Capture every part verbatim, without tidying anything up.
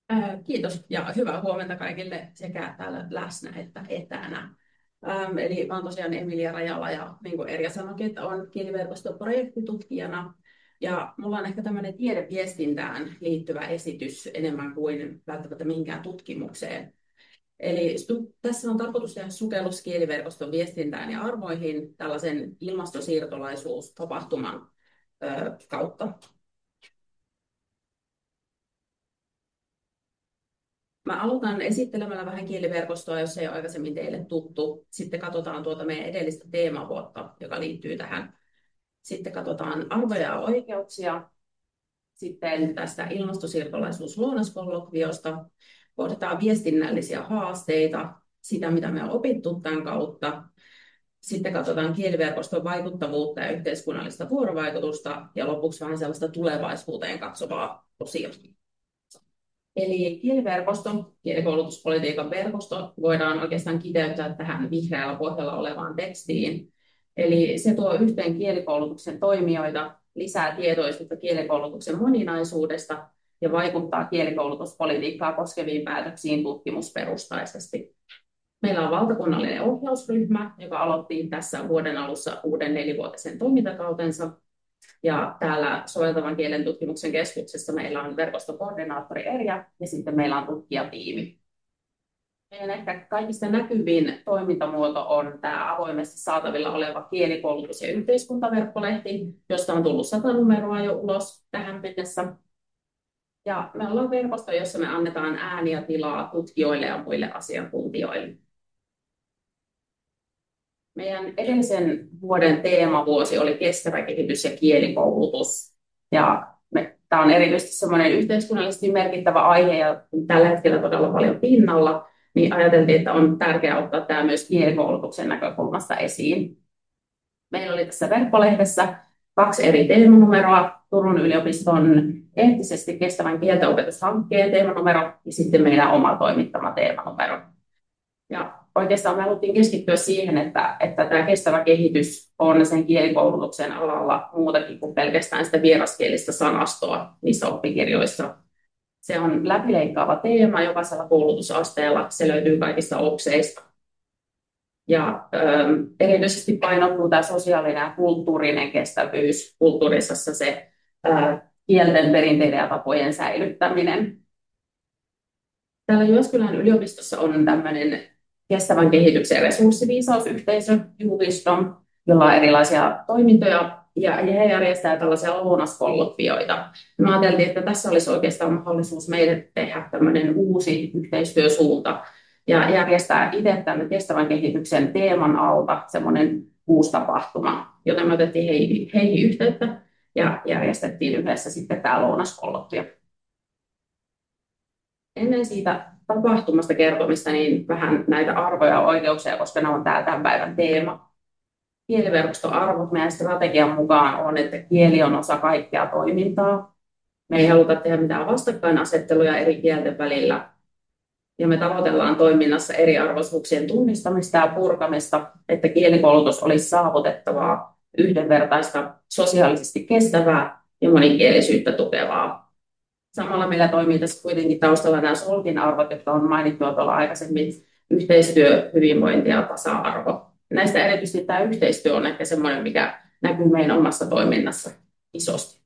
Ää, Kiitos ja hyvää huomenta kaikille sekä täällä läsnä että etänä. Ähm, eli mä oon tosiaan Emilia Rajala ja niin kuin Erja sanoikin, että olen kieliverkoston projektitutkijana. Ja mulla on ehkä tämmöinen tiedeviestintään liittyvä esitys enemmän kuin välttämättä mihinkään tutkimukseen. Eli stu- tässä on tarkoitus tehdä sukellus kieliverkoston viestintään ja arvoihin tällaisen ilmastosiirtolaisuustapahtuman ö, kautta. Mä aloitan esittelemällä vähän kieliverkostoa, jos ei ole aikaisemmin teille tuttu. Sitten katsotaan tuota meidän edellistä teemavuotta, joka liittyy tähän. Sitten katsotaan arvoja ja oikeuksia. Sitten tästä ilmastosiirtolaisuus-lounaskollokviosta pohditaan viestinnällisiä haasteita, sitä mitä me on opittu tämän kautta. Sitten katsotaan kieliverkoston vaikuttavuutta ja yhteiskunnallista vuorovaikutusta ja lopuksi vähän sellaista tulevaisuuteen katsovaa osiota. Eli kieliverkosto, kielikoulutuspolitiikan verkosto, voidaan oikeastaan kiteyttää tähän vihreällä pohjalla olevaan tekstiin. Eli se tuo yhteen kielikoulutuksen toimijoita, lisää tietoisuutta kielikoulutuksen moninaisuudesta ja vaikuttaa kielikoulutuspolitiikkaa koskeviin päätöksiin tutkimusperustaisesti. Meillä on valtakunnallinen ohjausryhmä, joka aloitti tässä vuoden alussa uuden nelivuotisen toimintakautensa. Ja täällä soveltavan kielen tutkimuksen keskuksessa meillä on verkostokoordinaattori Erja ja sitten meillä on tutkijatiimi. Meidän ehkä kaikista näkyvin toimintamuoto on tämä avoimesti saatavilla oleva kielikoulutus- ja yhteiskuntaverkkolehti, josta on tullut sata numeroa jo ulos tähän mennessä. Ja me ollaan verkosto, jossa me annetaan ääniä tilaa tutkijoille ja muille asiantuntijoille. Meidän edellisen vuoden teemavuosi oli kestävä kehitys ja kielikoulutus. Ja me, tämä on erityisesti sellainen yhteiskunnallisesti merkittävä aihe ja tällä hetkellä todella paljon pinnalla, niin ajateltiin, että on tärkeää ottaa tämä myös kielikoulutuksen näkökulmasta esiin. Meillä oli tässä verkkolehdessä kaksi eri teemanumeroa, Turun yliopiston eettisesti kestävän kieltenopetushankkeen teemanumero ja sitten meidän oma toimittama teemanumero. Ja oikeastaan me haluttiin keskittyä siihen, että, että tämä kestävä kehitys on sen kielikoulutuksen alalla muutakin kuin pelkästään sitä vieraskielistä sanastoa niissä oppikirjoissa. Se on läpileikkaava teema jokaisella koulutusasteella, se löytyy kaikista opseista. Ja ähm, erityisesti painottuu tämä sosiaalinen ja kulttuurinen kestävyys kulttuurisessa se äh, kielten, perinteiden ja tapojen säilyttäminen. Täällä Jyväskylän yliopistossa on tämmöinen kestävän kehityksen resurssiviisausyhteisö, Juvisdom, jolla on erilaisia toimintoja, ja he järjestävät tällaisia lounaskollokvioita. Me ajateltiin, että tässä olisi oikeastaan mahdollisuus meille tehdä tämmöinen uusi yhteistyösuunta, ja järjestää itse tämän kestävän kehityksen teeman alta semmoinen uusi tapahtuma, joten me otettiin heihin, heihin yhteyttä, ja järjestettiin yhdessä sitten tämä lounaskollokvio. Ennen siitä tapahtumasta kertomista, niin vähän näitä arvoja ja oikeuksia, koska ne on tämä tämän päivän teema. Kieliverkoston arvot meidän strategian mukaan on, että kieli on osa kaikkea toimintaa. Me ei haluta tehdä mitään vastakkainasetteluja eri kielten välillä. Ja me tavoitellaan toiminnassa eriarvoisuuksien tunnistamista ja purkamista, että kielikoulutus olisi saavutettavaa, yhdenvertaista, sosiaalisesti kestävää ja monikielisyyttä tukevaa. Samalla meillä toimii tässä kuitenkin taustalla nämä Solkin arvot, jotka on mainittu tuolla aikaisemmin, yhteistyö, hyvinvointi ja tasa-arvo. Näistä erityisesti tämä yhteistyö on ehkä semmoinen, mikä näkyy meidän omassa toiminnassa isosti.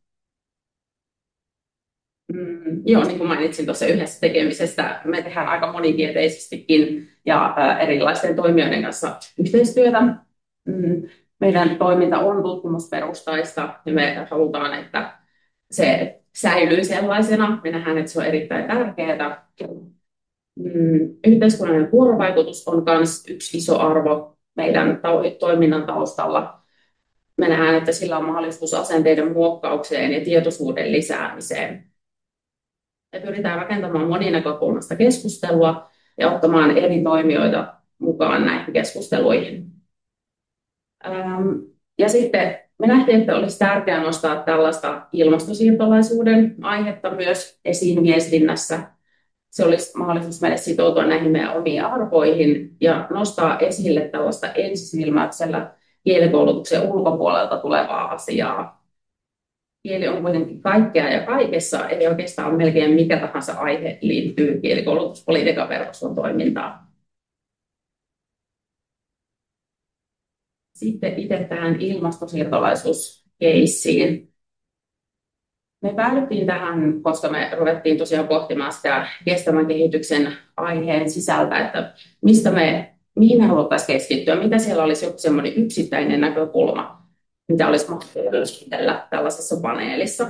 Mm, joo, niin kuin mainitsin tuossa yhdessä tekemisestä, me tehdään aika monitieteisestikin ja ä, erilaisten toimijoiden kanssa yhteistyötä. Mm, meidän toiminta on tutkimusperustaista ja me halutaan, että se säilyy sellaisena. Me nähdään, että se on erittäin tärkeää. Mm, yhteiskunnallinen vuorovaikutus on myös yksi iso arvo meidän toiminnan taustalla. Me nähdään, että sillä on mahdollisuus asenteiden muokkaukseen ja tietoisuuden lisäämiseen. Me pyritään rakentamaan moninäkökulmasta keskustelua ja ottamaan eri toimijoita mukaan näihin keskusteluihin. Ja sitten me nähtiin, että olisi tärkeää nostaa tällaista ilmastosiirtolaisuuden aihetta myös esiin viestinnässä. Se olisi mahdollisuus meille sitoutua näihin meidän omiin arvoihin ja nostaa esille tällaista ensisilmäyksellä kielikoulutuksen ulkopuolelta tulevaa asiaa. kieli on kuitenkin kaikkea ja kaikessa, eli oikeastaan melkein mikä tahansa aihe liittyy kielikoulutuspolitiikan verkoston toimintaan. Sitten itse tähän ilmastosiirtolaisuuskeissiin. Me päädyttiin tähän, koska me ruvettiin tosiaan pohtimaan sitä kestävän kehityksen aiheen sisältä, että mistä me, mihin me haluttaisiin keskittyä, mitä siellä olisi joku semmoinen yksittäinen näkökulma, mitä olisi mahdollista tällaisessa paneelissa.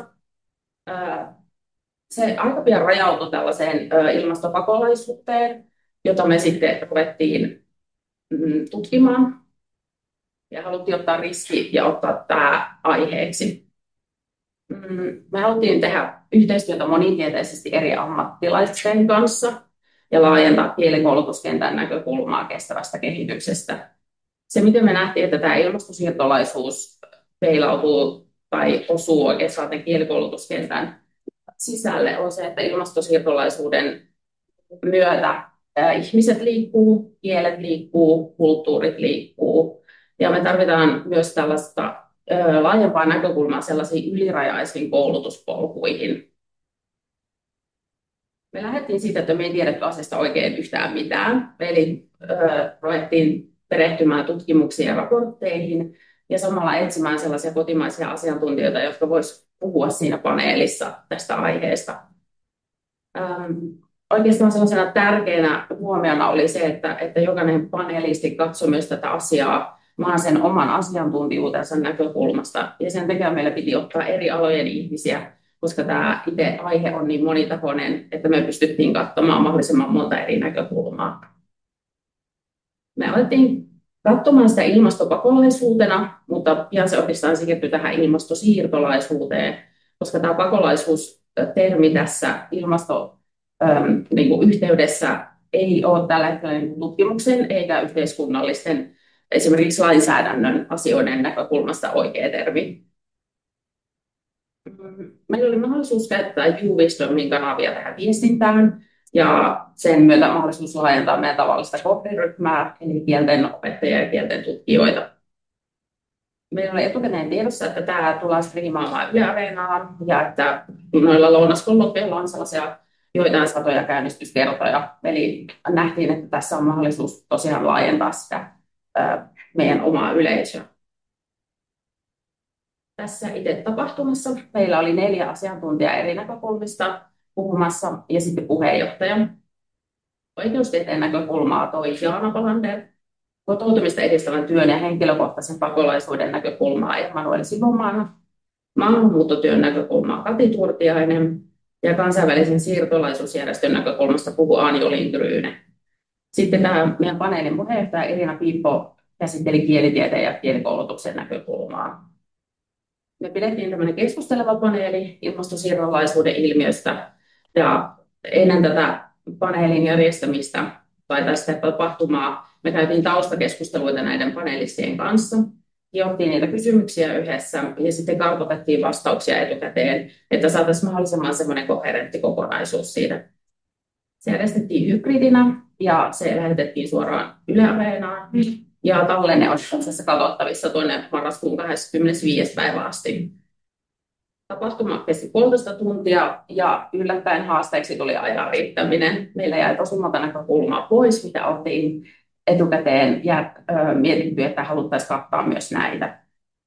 Se aika pian rajautui tällaiseen ilmastopakolaisuuteen, jota me sitten ruvettiin tutkimaan ja haluttiin ottaa riski ja ottaa tämä aiheeksi. Me haluttiin tehdä yhteistyötä monitieteisesti eri ammattilaisten kanssa ja laajentaa kielikoulutuskentän näkökulmaa kestävästä kehityksestä. Se, miten me nähtiin, että tämä ilmastosiirtolaisuus peilautuu tai osuu oikeastaan kielikoulutuskentän sisälle, on se, että ilmastosiirtolaisuuden myötä ihmiset liikkuu, kielet liikkuu, kulttuurit liikkuu. Ja me tarvitaan myös tällaista laajempaa näkökulmaa sellaisiin ylirajaisiin koulutuspolkuihin. Me lähdettiin siitä, että me ei tiedetty asiasta oikein yhtään mitään. Eli äh, ruvettiin perehtymään tutkimuksiin ja raportteihin ja samalla etsimään sellaisia kotimaisia asiantuntijoita, jotka voisivat puhua siinä paneelissa tästä aiheesta. Ähm, Oikeastaan sellaisena tärkeänä huomiona oli se, että, että jokainen panelisti katsoi myös tätä asiaa maan sen oman asiantuntijuutensa näkökulmasta. Ja sen takia meillä piti ottaa eri alojen ihmisiä, koska tämä itse aihe on niin monitahoinen, että me pystyttiin katsomaan mahdollisimman monta eri näkökulmaa. Me alettiin katsomaan sitä ilmastopakolaisuutena, mutta pian se oikeastaan siirtyi tähän ilmastosiirtolaisuuteen, koska tämä pakolaisuustermi tässä ilmasto ähm, niin kuin yhteydessä ei ole tällä hetkellä tutkimuksen eikä yhteiskunnallisten esimerkiksi lainsäädännön asioiden näkökulmasta oikea termi. Meillä oli mahdollisuus käyttää YouWisdomin kanavia tähän viestintään ja sen myötä mahdollisuus laajentaa meidän tavallista kohderyhmää, eli kielten opettajia ja kielten tutkijoita. Meillä oli etukäteen tiedossa, että tämä tullaan striimaamaan Yle Areenaan ja että noilla lounaskollokkeilla on sellaisia joitain satoja käynnistyskertoja. Eli nähtiin, että tässä on mahdollisuus tosiaan laajentaa sitä meidän omaa yleisöä. Tässä itse tapahtumassa meillä oli neljä asiantuntijaa eri näkökulmista puhumassa ja sitten puheenjohtaja. Oikeustieteen näkökulmaa toi Jaana Palander, kotoutumista edistävän työn ja henkilökohtaisen pakolaisuuden näkökulmaa Emanuel Sivomaana, maahanmuuttotyön näkökulmaa Kati Turtiainen ja kansainvälisen siirtolaisuusjärjestön näkökulmasta puhui Anjo Lindgryne. Sitten tämä meidän paneelin puheenjohtaja Irina Piippo käsitteli kielitieteen ja kielikoulutuksen näkökulmaa. Me pidettiin tämmöinen keskusteleva paneeli ilmastosiirtolaisuuden ilmiöstä ja ennen tätä paneelin järjestämistä tai tästä tapahtumaa me käytiin taustakeskusteluita näiden panelistien kanssa. Hiottiin niitä kysymyksiä yhdessä ja sitten kartoitettiin vastauksia etukäteen, että saataisiin mahdollisimman semmoinen koherentti kokonaisuus siitä. Se järjestettiin hybridinä ja se lähetettiin suoraan Yle Areenaan. Ja tallenne on tässä katsottavissa tuonne marraskuun kahdeskymmenesviides päivä asti. Tapahtuma kesti puolitoista tuntia ja yllättäen haasteeksi tuli ajan riittäminen. Meillä jäi tosi monta näkökulmaa pois, mitä oltiin etukäteen ja ö, mietitty, että haluttaisiin kattaa myös näitä.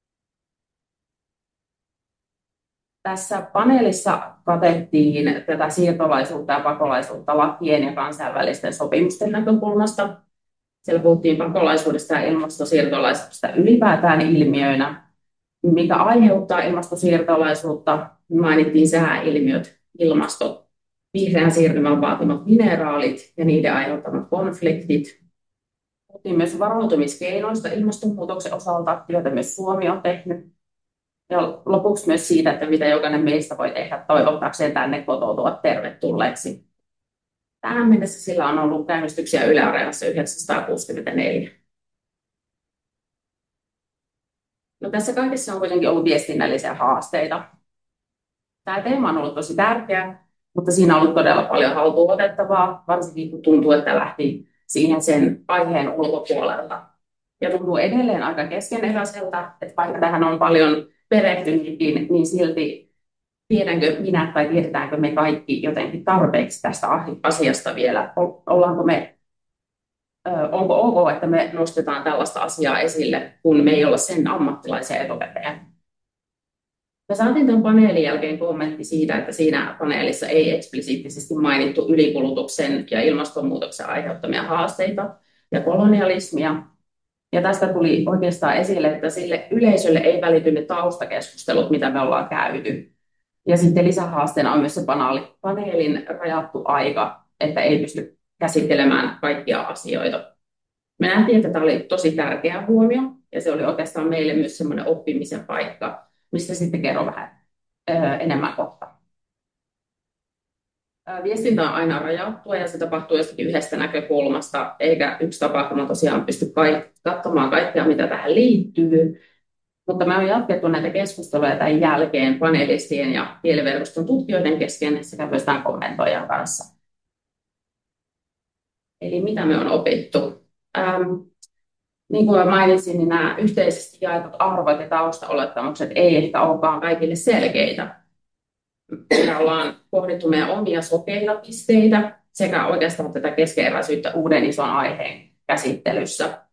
Tässä paneelissa katettiin tätä siirtolaisuutta ja pakolaisuutta lakien ja kansainvälisten sopimusten näkökulmasta. Siellä puhuttiin pakolaisuudesta ja ilmastosiirtolaisuudesta ylipäätään ilmiöinä. Mikä aiheuttaa ilmastosiirtolaisuutta? Mainittiin sääilmiöt, ilmasto, vihreän siirtymän vaatimat mineraalit ja niiden aiheuttamat konfliktit. Puhuttiin myös varautumiskeinoista ilmastonmuutoksen osalta, joita myös Suomi on tehnyt. Ja lopuksi myös siitä, että mitä jokainen meistä voi tehdä toivottaakseen tänne kotoutua tervetulleeksi. Tähän mennessä sillä on ollut käynnistyksiä Yle Areenassa yhdeksänsataakuusikymmentäneljä. No, tässä kaikessa on kuitenkin ollut viestinnällisiä haasteita. Tämä teema on ollut tosi tärkeä, mutta siinä on ollut todella paljon haltuun otettavaa, varsinkin kun tuntuu, että lähti siihen sen aiheen ulkopuolelta. Ja tuntuu edelleen aika keskeneräiseltä, että vaikka tähän on paljon perehtynytkin, niin silti tiedänkö minä tai tiedetäänkö me kaikki jotenkin tarpeeksi tästä asiasta vielä? Ollaanko me, onko ok, että me nostetaan tällaista asiaa esille, kun me ei olla sen ammattilaisia etukäteen? Me saatiin tämän paneelin jälkeen kommentti siitä, että siinä paneelissa ei eksplisiittisesti mainittu ylikulutuksen ja ilmastonmuutoksen aiheuttamia haasteita ja kolonialismia. Ja tästä tuli oikeastaan esille, että sille yleisölle ei välity ne taustakeskustelut, mitä me ollaan käyty. Ja sitten lisähaasteena on myös se paneelin rajattu aika, että ei pysty käsittelemään kaikkia asioita. Me nähtiin, että tämä oli tosi tärkeä huomio, ja se oli oikeastaan meille myös semmoinen oppimisen paikka, mistä sitten kerron vähän enemmän kohta. Viestintä on aina rajattua ja se tapahtuu jostakin yhdestä näkökulmasta, eikä yksi tapahtuma tosiaan pysty katsomaan kaikkea, mitä tähän liittyy. Mutta me on jatkettu näitä keskusteluja tämän jälkeen panelistien ja kieliverkoston tutkijoiden kesken sekä myös tämän kommentoijan kanssa. Eli mitä me on opittu? Ähm, niin kuin mainitsin, niin nämä yhteisesti jaetut arvot ja taustaolettamukset ei ehkä olekaan kaikille selkeitä. Me ollaan pohdittu meidän omia sokeita pisteitä sekä oikeastaan tätä keskeeräisyyttä uuden ison aiheen käsittelyssä.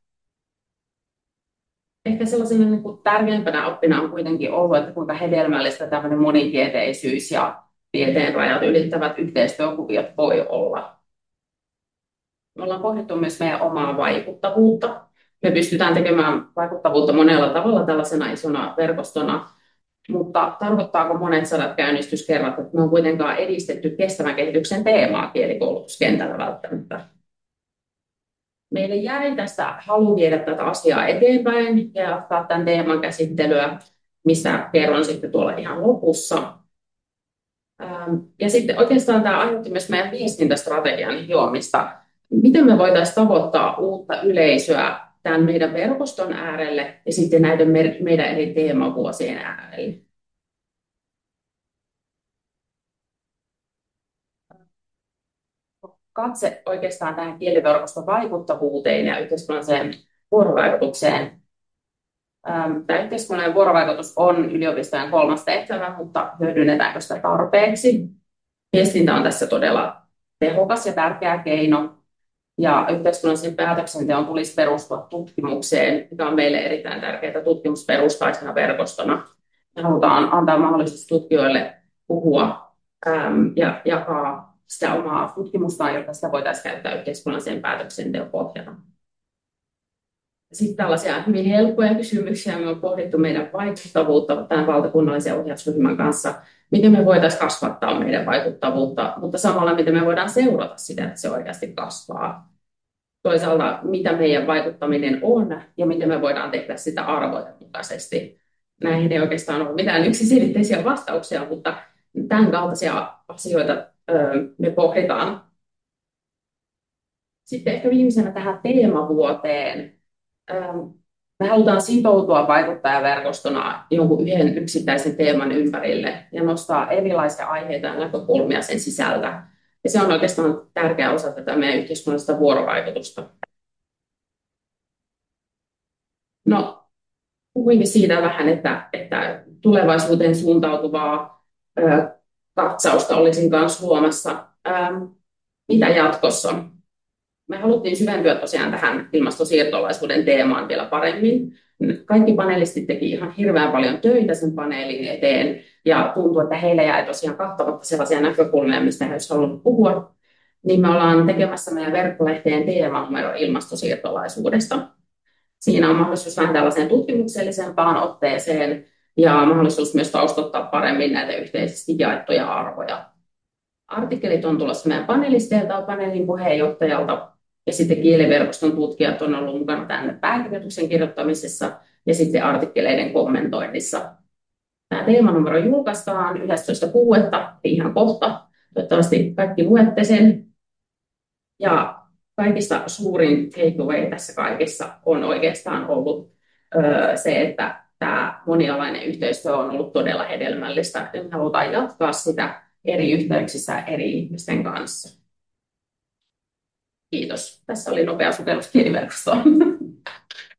Ehkä sellaisena niin kuin tärkeimpänä oppina on kuitenkin ollut, että kuinka hedelmällistä tämmöinen monitieteisyys ja tieteen rajat ylittävät yhteistyökuviot voi olla. Me ollaan pohdittu myös meidän omaa vaikuttavuutta. Me pystytään tekemään vaikuttavuutta monella tavalla tällaisena isona verkostona, mutta tarkoittaako monet sadat käynnistyskerrat, että me on kuitenkaan edistetty kestävän kehityksen teemaa kielikoulutuskentällä välttämättä? Meille jäi tästä halu viedä tätä asiaa eteenpäin ja jatkaa tämän teeman käsittelyä, mistä kerron sitten tuolla ihan lopussa. Ja sitten oikeastaan tämä aiheutti myös meidän viestintästrategian hiomista. Miten me voitaisiin tavoittaa uutta yleisöä tämän meidän verkoston äärelle ja sitten näiden meidän eri teemavuosien äärelle? Katse oikeastaan tähän kieliverkoston vaikuttavuuteen ja yhteiskunnalliseen vuorovaikutukseen. Tämä yhteiskunnallinen vuorovaikutus on yliopistojen kolmas tehtävä, mutta hyödynnetäänkö sitä tarpeeksi? Viestintä on tässä todella tehokas ja tärkeä keino. Ja yhteiskunnallisen päätöksenteon tulisi perustua tutkimukseen, mikä on meille erittäin tärkeää tutkimusperustaisena verkostona. Me halutaan antaa mahdollisuus tutkijoille puhua äm, ja jakaa sitä omaa tutkimustaan, jotta sitä voitaisiin käyttää yhteiskunnallisen päätöksenteon pohjana. Sitten tällaisia hyvin helppoja kysymyksiä. Me on pohdittu meidän vaikuttavuutta tämän valtakunnallisen ohjausryhmän kanssa. Miten me voitaisiin kasvattaa meidän vaikuttavuutta, mutta samalla miten me voidaan seurata sitä, että se oikeasti kasvaa. Toisaalta mitä meidän vaikuttaminen on ja miten me voidaan tehdä sitä arvojen mukaisesti. Näihin ei oikeastaan ole mitään yksiselitteisiä vastauksia, mutta tämän kaltaisia asioita me pohditaan. Sitten ehkä viimeisenä tähän teemavuoteen. Me halutaan sitoutua vaikuttajaverkostona jonkun yhden yksittäisen teeman ympärille ja nostaa erilaisia aiheita ja näkökulmia sen sisältä. Ja se on oikeastaan tärkeä osa tätä meidän yhteiskunnallista vuorovaikutusta. No, puhuinkin siitä vähän, että, että tulevaisuuteen suuntautuvaa ö, katsausta olisin kanssa luomassa. Ähm, mitä jatkossa? Me haluttiin syventyä tosiaan tähän ilmastosiirtolaisuuden teemaan vielä paremmin. Kaikki panelistit teki ihan hirveän paljon töitä sen paneelin eteen ja tuntuu, että heillä jäi tosiaan kattamatta sellaisia näkökulmia, mistä he olisivat halunneet puhua. Niin me ollaan tekemässä meidän verkkolehteen teemanumero ilmastosiirtolaisuudesta. Siinä on mahdollisuus vähän tällaiseen tutkimuksellisempaan otteeseen ja mahdollisuus myös taustottaa paremmin näitä yhteisesti jaettuja arvoja. Artikkelit on tulossa meidän panelisteilta, paneelin puheenjohtajalta ja sitten kieliverkoston tutkijat on ollut mukana tämän pääkirjoituksen kirjoittamisessa ja sitten artikkeleiden kommentoinnissa. Tämä teemanumero julkaistaan yhdestoista kuudetta ihan kohta. Toivottavasti kaikki luette sen. Ja kaikista suurin takeaway tässä kaikessa on oikeastaan ollut ö, se, että tämä monialainen yhteistyö on ollut todella hedelmällistä. Nyt halutaan jatkaa sitä eri yhteyksissä eri ihmisten kanssa. Kiitos. Tässä oli nopea sukellus kieliverkostoon.